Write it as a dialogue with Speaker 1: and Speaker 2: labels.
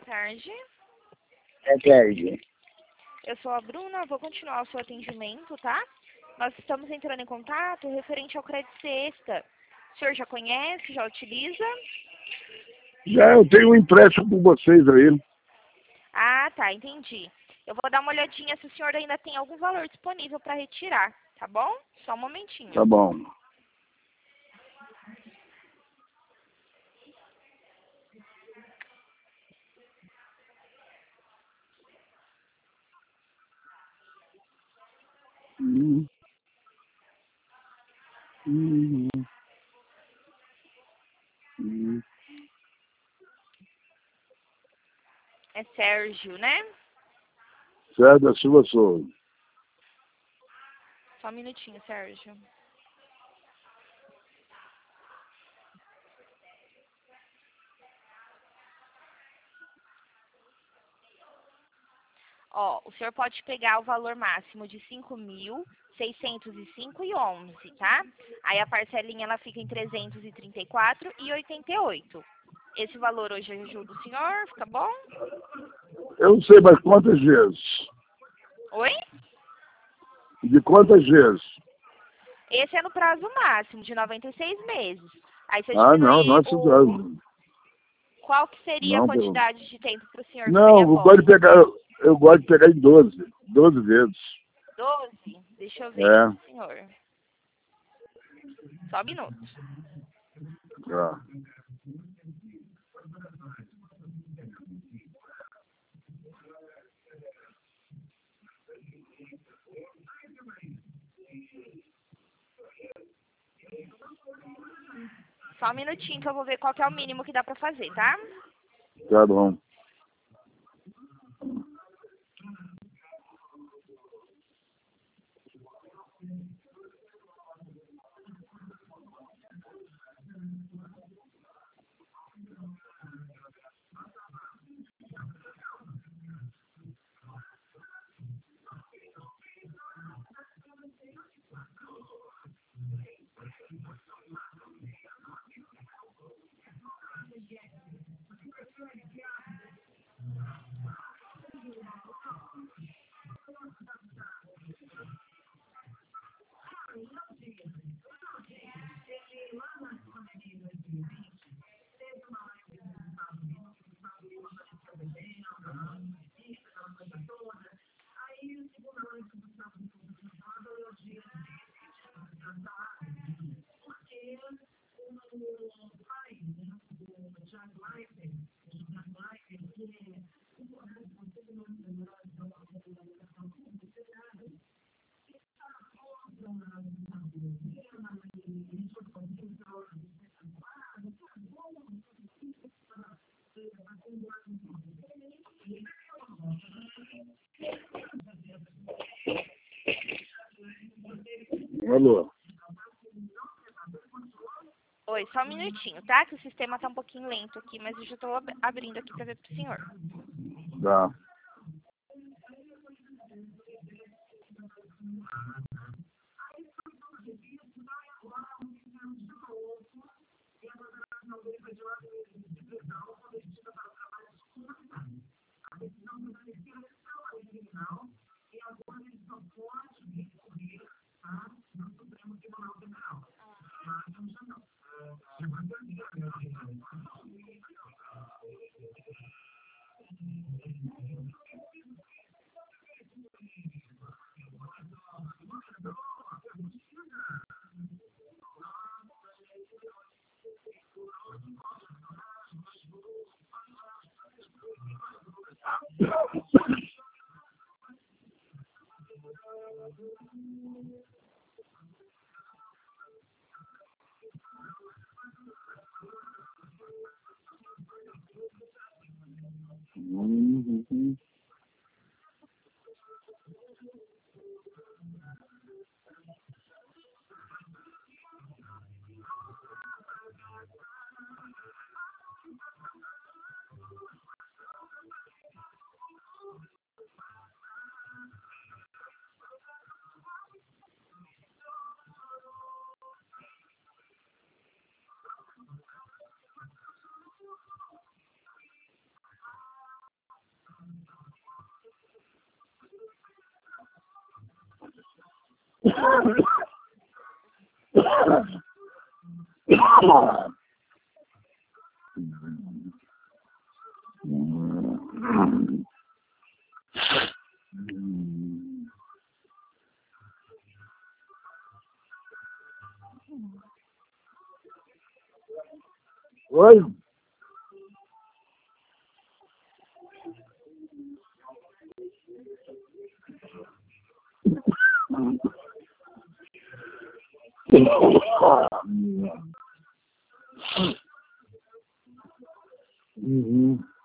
Speaker 1: tarde.
Speaker 2: Boa tarde.
Speaker 1: Eu sou a Bruna, vou continuar o seu atendimento, tá? Nós estamos entrando em contato referente ao crédito sexta. O senhor já conhece, já utiliza?
Speaker 2: Já eu tenho um empréstimo com vocês aí.
Speaker 1: Ah, tá, entendi. Eu vou dar uma olhadinha se o senhor ainda tem algum valor disponível para retirar, tá bom? Só um momentinho.
Speaker 2: Tá bom. Hum. Hum. Hum.
Speaker 1: É Sérgio, né?
Speaker 2: Sérgio da Silva Souza.
Speaker 1: Só um minutinho, Sérgio. Ó, o senhor pode pegar o valor máximo de 5.605,11, tá? Aí a parcelinha ela fica em 334,88. Esse valor hoje ajuda o senhor, fica bom?
Speaker 2: Eu não sei mais quantas vezes.
Speaker 1: Oi?
Speaker 2: De quantas vezes?
Speaker 1: Esse é no prazo máximo, de 96 meses. Aí você
Speaker 2: Ah, não,
Speaker 1: diminui
Speaker 2: nossa senhora.
Speaker 1: Qual que seria a
Speaker 2: Não,
Speaker 1: quantidade de tempo para o senhor que
Speaker 2: não,
Speaker 1: seria bom?
Speaker 2: eu gosto de pegar em 12 vezes.
Speaker 1: 12? Deixa eu ver
Speaker 2: É.
Speaker 1: aqui, senhor. Só um minuto.
Speaker 2: Tá.
Speaker 1: Só um minutinho que eu vou ver qual que é o mínimo que dá para fazer, tá?
Speaker 2: Tá bom. Alô.
Speaker 1: Oi, só um minutinho, tá? Que o sistema tá um pouquinho lento aqui, mas eu já tô abrindo aqui para ver pro senhor.
Speaker 2: Tá. Oi? Uhum.